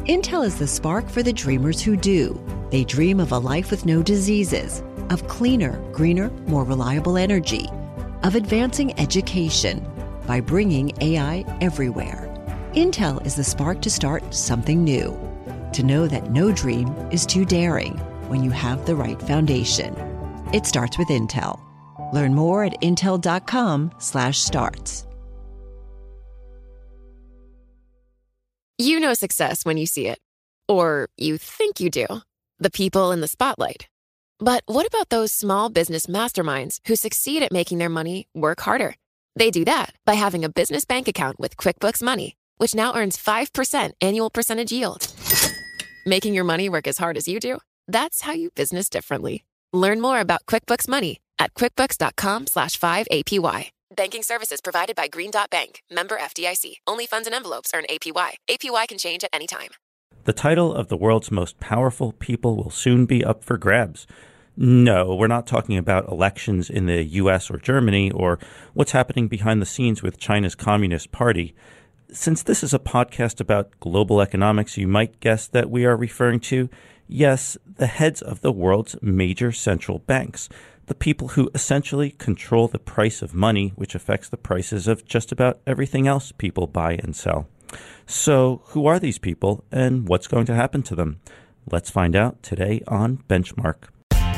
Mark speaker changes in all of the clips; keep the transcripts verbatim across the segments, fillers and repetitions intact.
Speaker 1: Intel is the spark for the dreamers who do. They dream of a life with no diseases, of cleaner, greener, more reliable energy, of advancing education by bringing A I everywhere. Intel is the spark to start something new, to know that no dream is too daring when you have the right foundation. It starts with Intel. Learn more at intel.com slash starts.
Speaker 2: You know success when you see it. Or you think you do. The people in the spotlight. But what about those small business masterminds who succeed at making their money work harder? They do that by having a business bank account with QuickBooks Money, which now earns five percent annual percentage yield. Making your money work as hard as you do? That's how you business differently. Learn more about QuickBooks Money at quickbooks.com slash 5APY. Banking services provided by Green Dot Bank. Member F D I C. Only funds and envelopes earn A P Y. A P Y can change at any time.
Speaker 3: The title of the world's most powerful people will soon be up for grabs. No, we're not talking about elections in the U S or Germany or what's happening behind the scenes with China's Communist Party. Since this is a podcast about global economics, you might guess that we are referring to, yes, the heads of the world's major central banks, the people who essentially control the price of money, which affects the prices of just about everything else people buy and sell. So who are these people and what's going to happen to them? Let's find out today on Benchmark.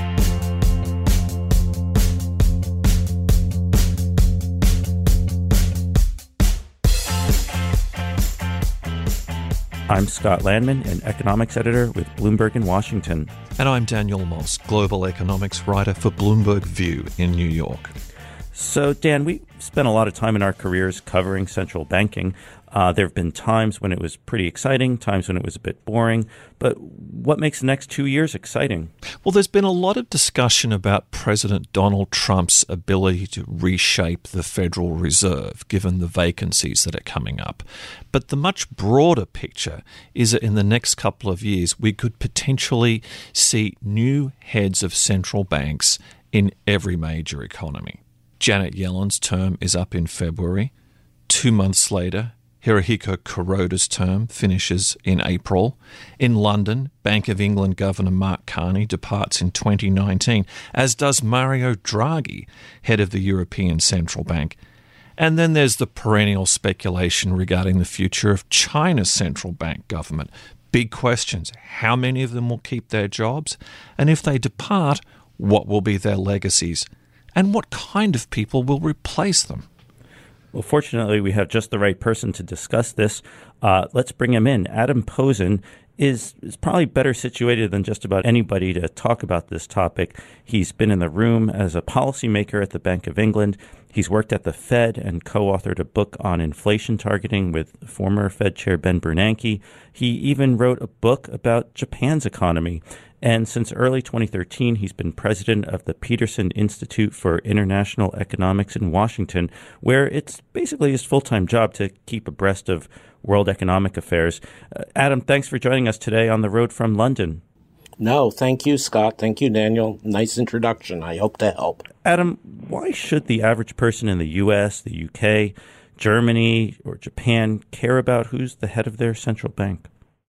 Speaker 3: I'm Scott Landman, an economics editor with Bloomberg in Washington.
Speaker 4: And I'm Daniel Moss, global economics writer for Bloomberg View in New York.
Speaker 3: So, Dan, we spent a lot of time in our careers covering central banking. Uh, there have been times when it was pretty exciting, times when it was a bit boring. But what makes the next two years exciting?
Speaker 4: Well, there's been a lot of discussion about President Donald Trump's ability to reshape the Federal Reserve, given the vacancies that are coming up. But the much broader picture is that in the next couple of years, we could potentially see new heads of central banks in every major economy. Janet Yellen's term is up in February. Two months later, Hirohiko Kuroda's term finishes in April. In London, Bank of England Governor Mark Carney departs in twenty nineteen, as does Mario Draghi, head of the European Central Bank. And then there's the perennial speculation regarding the future of China's central bank government. Big questions. How many of them will keep their jobs? And if they depart, what will be their legacies? And what kind of people will replace them?
Speaker 3: Well, fortunately, we have just the right person to discuss this. Uh, let's bring him in. Adam Posen is, is probably better situated than just about anybody to talk about this topic. He's been in the room as a policymaker at the Bank of England. He's worked at the Fed and co-authored a book on inflation targeting with former Fed Chair Ben Bernanke. He even wrote a book about Japan's economy. And since early twenty thirteen, he's been president of the Peterson Institute for International Economics in Washington, where it's basically his full-time job to keep abreast of world economic affairs. Uh, Adam, thanks for joining us today on the road from London.
Speaker 5: No, thank you, Scott. Thank you, Daniel. Nice introduction. I hope to help.
Speaker 3: Adam, why should the average person in the U S, the U K, Germany, or Japan care about who's the head of their central bank?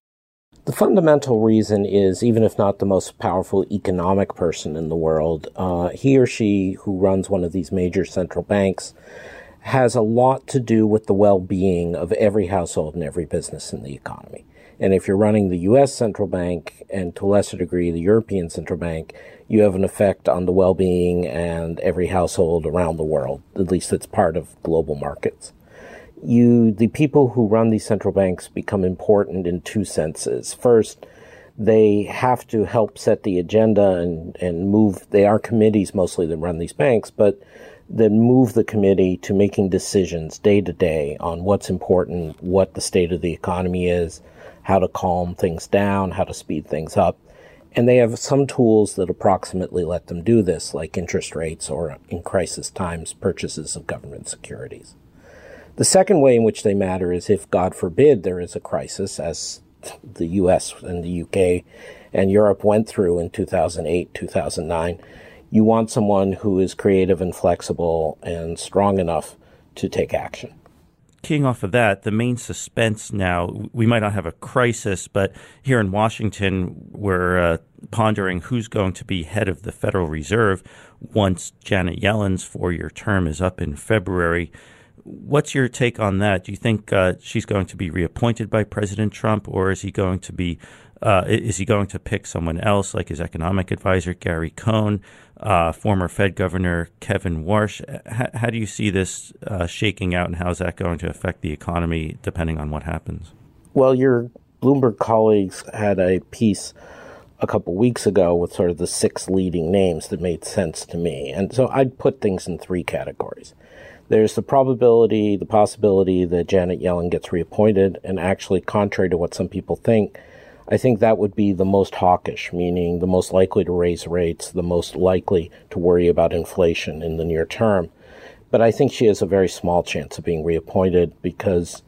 Speaker 5: The fundamental reason is, even if not the most powerful economic person in the world, uh, he or she who runs one of these major central banks has a lot to do with the well-being of every household and every business in the economy. And if you're running the U S central bank, and to a lesser degree the European central bank, you have an effect on the well-being and every household around the world. At least it's part of global markets. You, the people who run these central banks become important in two senses. First, they have to help set the agenda and, and move. They are committees mostly that run these banks, but then move the committee to making decisions day to day on what's important, what the state of the economy is, how to calm things down, how to speed things up. And they have some tools that approximately let them do this, like interest rates or, in crisis times, purchases of government securities. The second way in which they matter is if, God forbid, there is a crisis, as the U S and the U K and Europe went through in two thousand eight, two thousand nine, you want someone who is creative and flexible and strong enough to take action.
Speaker 3: keying off of that, the main suspense now, we might not have a crisis, but here in Washington, we're uh, pondering who's going to be head of the Federal Reserve once Janet Yellen's four-year term is up in February. What's your take on that? Do you think uh, she's going to be reappointed by President Trump, or is he going to be uh, is he going to pick someone else, like his economic advisor Gary Cohn, uh, former Fed Governor Kevin Warsh? H- how do you see this uh, shaking out, and how is that going to affect the economy, depending on what happens?
Speaker 5: Well, your Bloomberg colleagues had a piece a couple weeks ago with sort of the six leading names that made sense to me, and so I'd put things in three categories. There's the probability, the possibility that Janet Yellen gets reappointed, and actually, contrary to what some people think, I think that would be the most hawkish, meaning the most likely to raise rates, the most likely to worry about inflation in the near term. But I think she has a very small chance of being reappointed because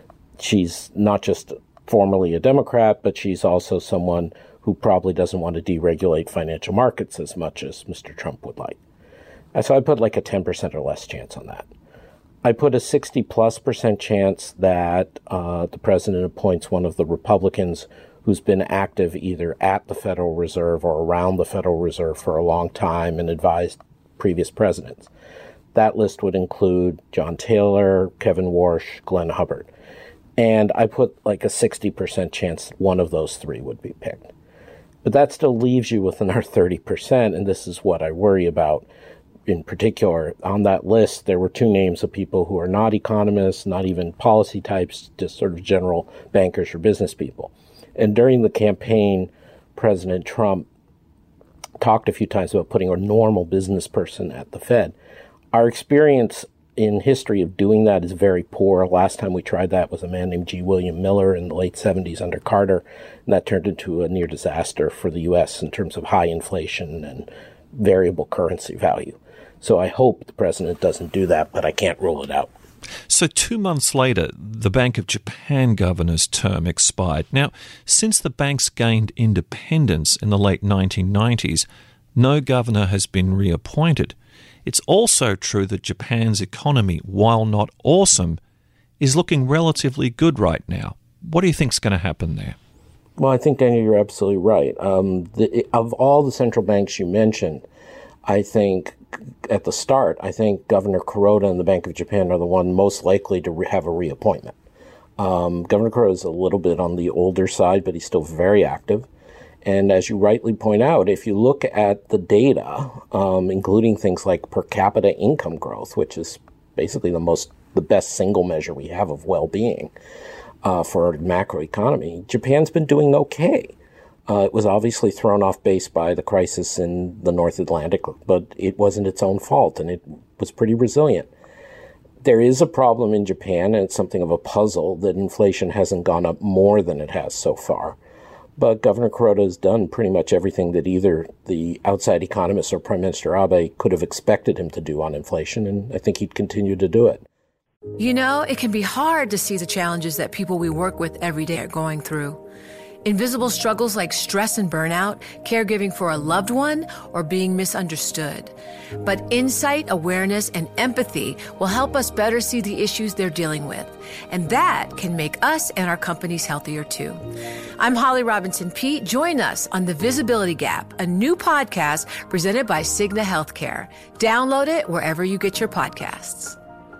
Speaker 5: she's not just formerly a Democrat, but she's also someone who probably doesn't want to deregulate financial markets as much as Mister Trump would like. So I put like a ten percent or less chance on that. I put a sixty plus percent chance that uh, the president appoints one of the Republicans who's been active either at the Federal Reserve or around the Federal Reserve for a long time and advised previous presidents. That list would include John Taylor, Kevin Warsh, Glenn Hubbard. And I put like a sixty percent chance one of those three would be picked. But that still leaves you with another thirty percent, and this is what I worry about. In particular, on that list, there were two names of people who are not economists, not even policy types, just sort of general bankers or business people. And during the campaign, President Trump talked a few times about putting a normal business person at the Fed. Our experience in history of doing that is very poor. Last time we tried that was a man named G. William Miller in the late seventies under Carter, and that turned into a near disaster for the U S in terms of high inflation and variable currency value. So I hope the president doesn't do that, but I can't rule it out.
Speaker 4: So two months later, the Bank of Japan governor's term expired. Now, since the banks gained independence in the late nineteen nineties, no governor has been reappointed. It's also true that Japan's economy, while not awesome, is looking relatively good right now. What do you think is going to happen there?
Speaker 5: Well, I think, Daniel, you're absolutely right. Um, the, of all the central banks you mentioned, I think at the start, I think Governor Kuroda and the Bank of Japan are the one most likely to re- have a reappointment. Um, Governor Kuroda is a little bit on the older side, but he's still very active. And as you rightly point out, if you look at the data, um, including things like per capita income growth, which is basically the most, the best single measure we have of well-being uh, for our macroeconomy, Japan's been doing okay. Uh, it was obviously thrown off base by the crisis in the North Atlantic, but it wasn't its own fault, and it was pretty resilient. There is a problem in Japan, and it's something of a puzzle that inflation hasn't gone up more than it has so far. But Governor Kuroda has done pretty much everything that either the outside economists or Prime Minister Abe could have expected him to do on inflation, and I think he'd continue to do it.
Speaker 6: You know, it can be hard to see the challenges that people we work with every day are going through. Invisible struggles like stress and burnout, caregiving for a loved one, or being misunderstood. But insight, awareness, and empathy will help us better see the issues they're dealing with. And that can make us and our companies healthier too. I'm Holly Robinson Peete. Join us on The Visibility Gap, a new podcast presented by Cigna Healthcare. Download it wherever you get your podcasts.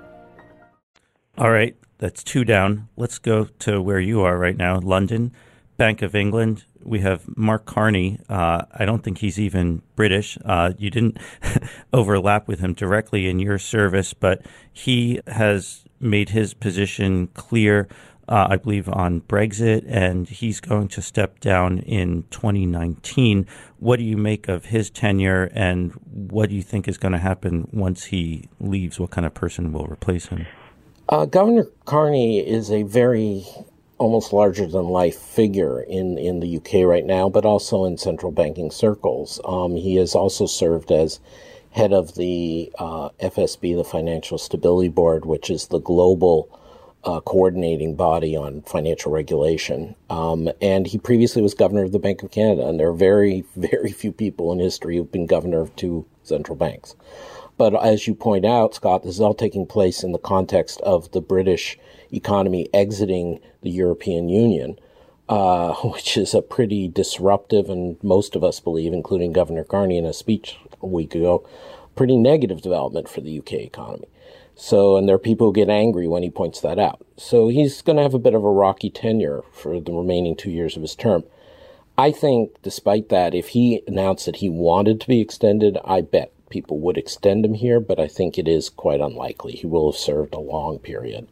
Speaker 3: All right, that's two down. Let's go to where you are right now, London. Bank of England, we have Mark Carney. Uh, I don't think he's even British. Uh, you didn't overlap with him directly in your service, but he has made his position clear, uh, I believe, on Brexit, and he's going to step down in twenty nineteen. What do you make of his tenure, and what do you think is going to happen once he leaves? What kind of person will replace him?
Speaker 5: Uh, Governor Carney is a very almost larger-than-life figure in, in the U K right now, but also in central banking circles. Um, he has also served as head of the uh, F S B, the Financial Stability Board, which is the global uh, coordinating body on financial regulation. Um, and he previously was governor of the Bank of Canada, and there are very, very few people in history who've been governor of two central banks. But as you point out, Scott, this is all taking place in the context of the British economy exiting the European Union, uh, which is a pretty disruptive, and most of us believe, including Governor Carney in a speech a week ago, pretty negative development for the U K economy. So, and there are people who get angry when he points that out. So he's going to have a bit of a rocky tenure for the remaining two years of his term. I think, despite that, if he announced that he wanted to be extended, I bet people would extend him here, but I think it is quite unlikely. He will have served a long period.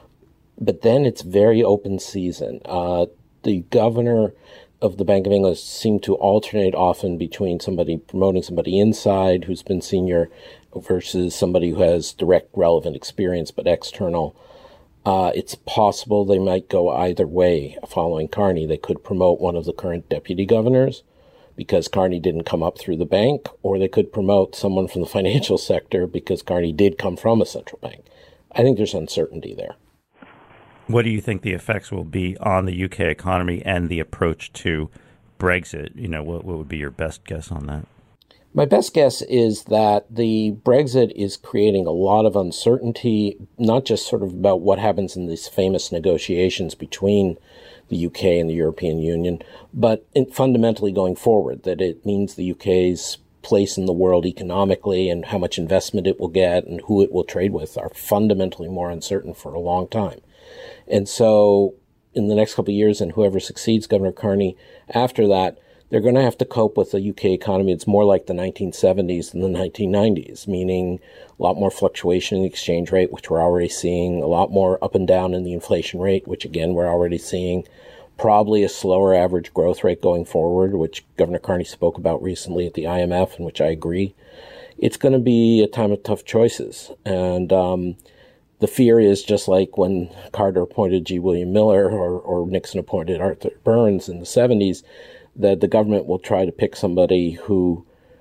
Speaker 5: But then it's very open season. Uh, the governor of the Bank of England seemed to alternate often between somebody promoting somebody inside who's been senior versus somebody who has direct relevant experience but external. Uh, it's possible they might go either way following Carney. They could promote one of the current deputy governors because Carney didn't come up through the bank, or they could promote someone from the financial sector because Carney did come from a central bank. I think there's uncertainty there.
Speaker 3: What do you think the effects will be on the U K economy and the approach to Brexit? You know, what, what would be your best guess on that?
Speaker 5: My best guess is that the Brexit is creating a lot of uncertainty, not just sort of about what happens in these famous negotiations between the U K and the European Union, but in fundamentally going forward, that it means the U K's place in the world economically and how much investment it will get and who it will trade with are fundamentally more uncertain for a long time. And so in the next couple of years, and whoever succeeds Governor Carney after that, they're going to have to cope with a U K economy. It's more like the nineteen seventies than the nineteen nineties, meaning a lot more fluctuation in the exchange rate, which we're already seeing, a lot more up and down in the inflation rate, which again, we're already seeing, probably a slower average growth rate going forward, which Governor Carney spoke about recently at the I M F, and which I agree. It's going to be a time of tough choices. And, um, the fear is just like when Carter appointed G. William Miller or, or Nixon appointed Arthur Burns in the seventies, that the government will try to pick somebody who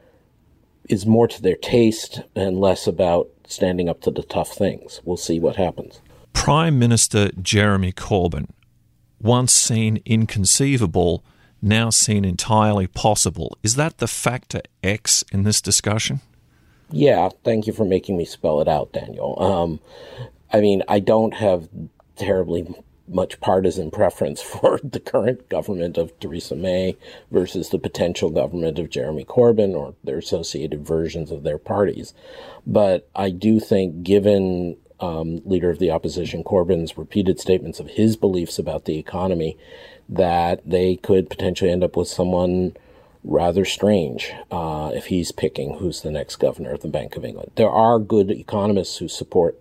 Speaker 5: is more to their taste and less about standing up to the tough things. We'll see what happens.
Speaker 4: Prime Minister Jeremy Corbyn, once seen inconceivable, now seen entirely possible. Is that the factor X in this discussion?
Speaker 5: Yeah, thank you for making me spell it out, Daniel. Um, I mean, I don't have terribly much partisan preference for the current government of Theresa May versus the potential government of Jeremy Corbyn or their associated versions of their parties. But I do think, given um, Leader of the Opposition Corbyn's repeated statements of his beliefs about the economy, that they could potentially end up with someone rather strange uh, if he's picking who's the next governor of the Bank of England. There are good economists who support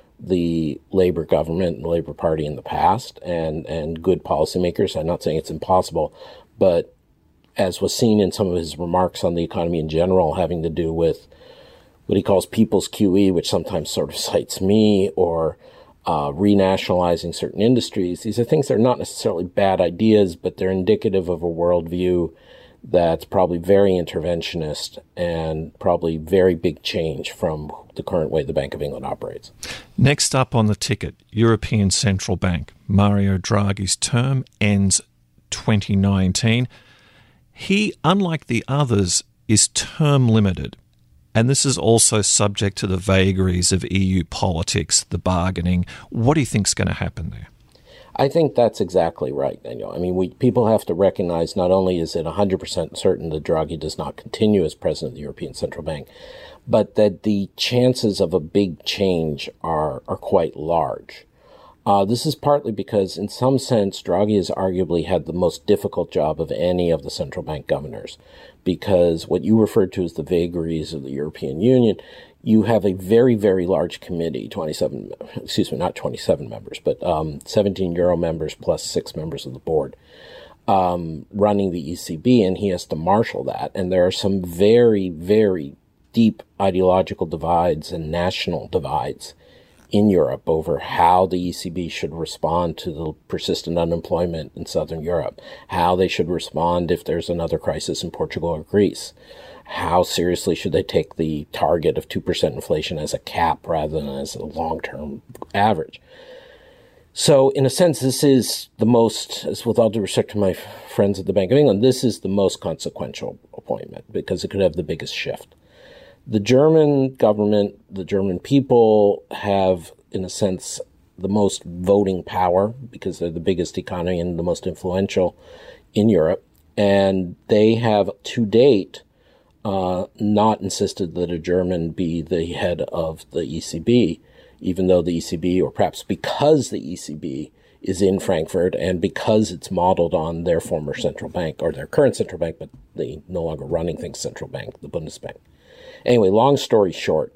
Speaker 5: the Labour government and the Labour Party in the past, and, and good policymakers. I'm not saying it's impossible, but as was seen in some of his remarks on the economy in general, having to do with what he calls people's Q E, which sometimes sort of cites me, or uh, renationalizing certain industries, these are things that are not necessarily bad ideas, but they're indicative of a worldview that's probably very interventionist and probably very big change from the current way the Bank of England operates.
Speaker 4: Next up on the ticket, European Central Bank. Mario Draghi's term ends twenty nineteen. He, unlike the others, is term limited. And this is also subject to the vagaries of E U politics, the bargaining. What do you think is going to happen there?
Speaker 5: I think that's exactly right, Daniel. I mean, we people have to recognize not only is it one hundred percent certain that Draghi does not continue as president of the European Central Bank, but that the chances of a big change are, are quite large. Uh, this is partly because, in some sense, Draghi has arguably had the most difficult job of any of the central bank governors, because what you referred to as the vagaries of the European Union, you have a very, very large committee, twenty-seven, excuse me, not twenty-seven members, but um, seventeen Euro members plus six members of the board um, running the E C B, and he has to marshal that. And there are some very, very deep ideological divides and national divides in Europe over how the E C B should respond to the persistent unemployment in Southern Europe, how they should respond if there's another crisis in Portugal or Greece. How seriously should they take the target of two percent inflation as a cap rather than as a long-term average? So in a sense, this is the most, as with all due respect to my friends at the Bank of England, this is the most consequential appointment because it could have the biggest shift. The German government, the German people have, in a sense, the most voting power because they're the biggest economy and the most influential in Europe. And they have, to date, uh, not insisted that a German be the head of the E C B, even though the E C B, or perhaps because the E C B is in Frankfurt and because it's modeled on their former central bank, or their current central bank, but they no longer running things central bank, the Bundesbank. Anyway, long story short,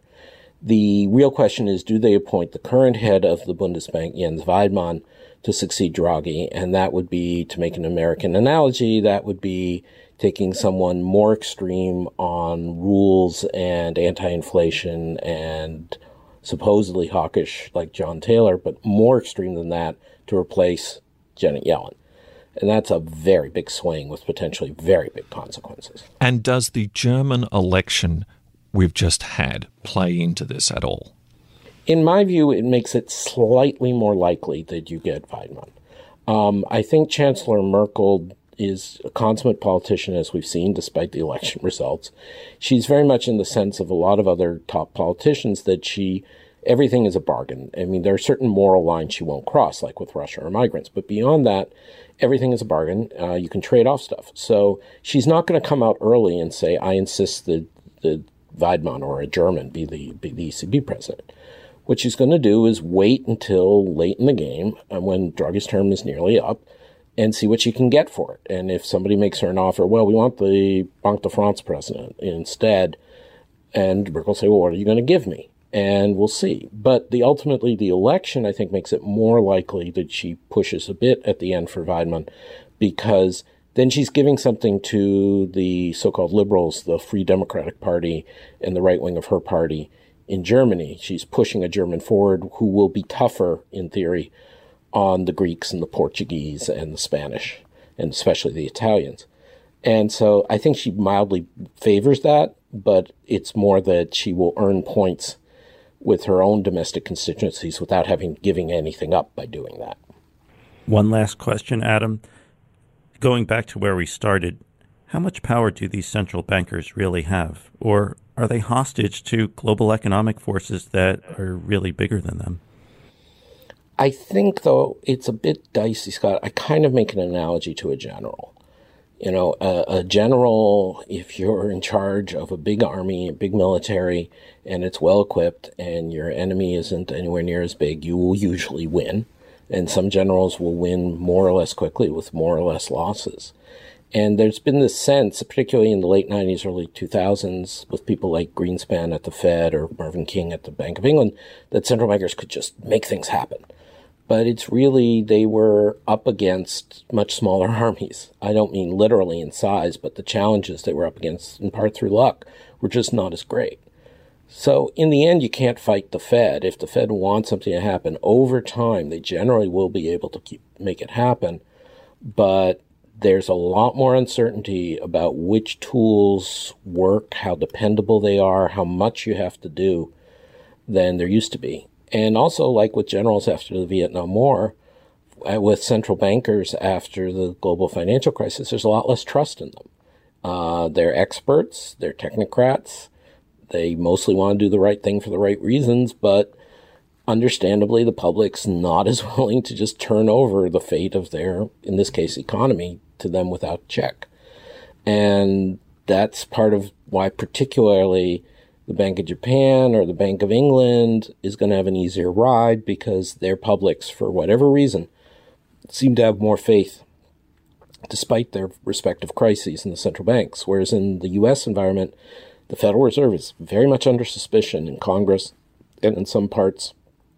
Speaker 5: the real question is, do they appoint the current head of the Bundesbank, Jens Weidmann, to succeed Draghi? And that would be, to make an American analogy, that would be taking someone more extreme on rules and anti-inflation and supposedly hawkish like John Taylor, but more extreme than that to replace Janet Yellen. And that's a very big swing with potentially very big consequences.
Speaker 4: And does the German election we've just had play into this at all?
Speaker 5: In my view, it makes it slightly more likely that you get Weidmann. Um, I think Chancellor Merkel is a consummate politician, as we've seen, despite the election results. She's very much in the sense of a lot of other top politicians that she, everything is a bargain. I mean, there are certain moral lines she won't cross, like with Russia or migrants. But beyond that, everything is a bargain. Uh, you can trade off stuff. So she's not going to come out early and say, I insist that the Weidmann or a German be the, be the E C B president. What she's going to do is wait until late in the game, and when Draghi's term is nearly up, and see what she can get for it. And if somebody makes her an offer, well, we want the Banque de France president instead, and Merkel will say, well, what are you going to give me? And we'll see. But the ultimately, the election, I think, makes it more likely that she pushes a bit at the end for Weidmann, because then she's giving something to the so-called liberals, the Free Democratic Party and the right wing of her party in Germany. She's pushing a German forward who will be tougher, in theory, on the Greeks and the Portuguese and the Spanish, and especially the Italians. And so I think she mildly favors that, but it's more that she will earn points with her own domestic constituencies without having giving anything up by doing that.
Speaker 3: One last question, Adam. Going back to where we started, how much power do these central bankers really have? Or are they hostage to global economic forces that are really bigger than them?
Speaker 5: I think, though, it's a bit dicey, Scott. I kind of make an analogy to a general. You know, a, a general, if you're in charge of a big army, a big military, and it's well-equipped, and your enemy isn't anywhere near as big, you will usually win. And some generals will win more or less quickly with more or less losses. And there's been this sense, particularly in the late nineties, early two thousands, with people like Greenspan at the Fed or Marvin King at the Bank of England, that central bankers could just make things happen. But it's really, they were up against much smaller armies. I don't mean literally in size, but the challenges they were up against, in part through luck, were just not as great. So in the end, you can't fight the Fed. If the Fed wants something to happen over time, they generally will be able to keep, make it happen. But there's a lot more uncertainty about which tools work, how dependable they are, how much you have to do than there used to be. And also, like with generals after the Vietnam War, with central bankers after the global financial crisis, there's a lot less trust in them. Uh, they're experts, they're technocrats, they mostly want to do the right thing for the right reasons, but understandably, the public's not as willing to just turn over the fate of their, in this case, economy to them without check. And that's part of why particularly the Bank of Japan or the Bank of England is going to have an easier ride, because their publics, for whatever reason, seem to have more faith despite their respective crises in the central banks. Whereas in the U S environment, the Federal Reserve is very much under suspicion in Congress and in some parts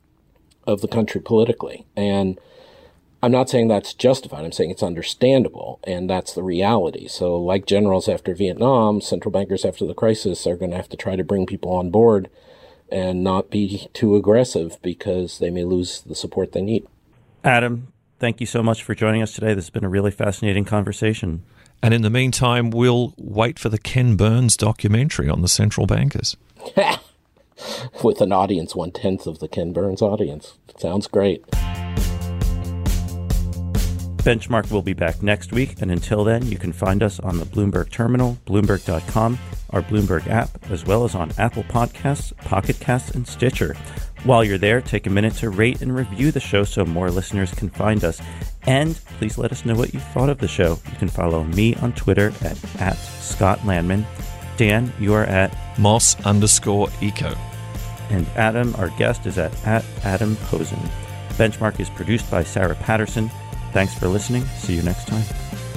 Speaker 5: of the country politically. And I'm not saying that's justified. I'm saying it's understandable, and that's the reality. So like generals after Vietnam, central bankers after the crisis are going to have to try to bring people on board and not be too aggressive, because they may lose the support they need.
Speaker 3: Adam, thank you so much for joining us today. This has been a really fascinating conversation.
Speaker 4: And in the meantime, we'll wait for the Ken Burns documentary on the central bankers.
Speaker 5: With an audience one-tenth of the Ken Burns audience. Sounds great.
Speaker 3: Benchmark will be back next week, and until then, you can find us on the Bloomberg Terminal, Bloomberg dot com, our Bloomberg app, as well as on Apple Podcasts, Pocket Casts, and Stitcher. While you're there, take a minute to rate and review the show so more listeners can find us. And please let us know what you thought of the show. You can follow me on Twitter at, at Scott Landman. Dan, you are at
Speaker 4: Moss underscore eco.
Speaker 3: And Adam, our guest, is at, at Adam Posen. Benchmark is produced by Sarah Patterson. Thanks for listening. See you next time.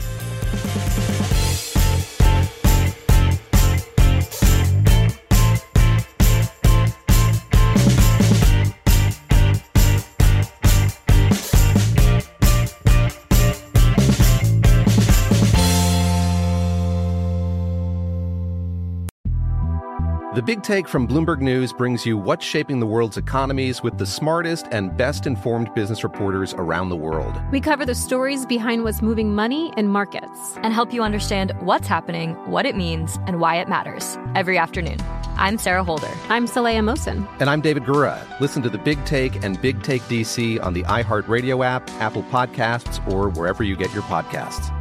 Speaker 7: The Big Take from Bloomberg News brings you what's shaping the world's economies with the smartest and best-informed business reporters around the world.
Speaker 8: We cover the stories behind what's moving money and markets
Speaker 9: and help you understand what's happening, what it means, and why it matters every afternoon. I'm Sarah Holder.
Speaker 8: I'm Saleha Mohsin.
Speaker 7: And I'm David Gura. Listen to The Big Take and Big Take D C on the iHeartRadio app, Apple Podcasts, or wherever you get your podcasts.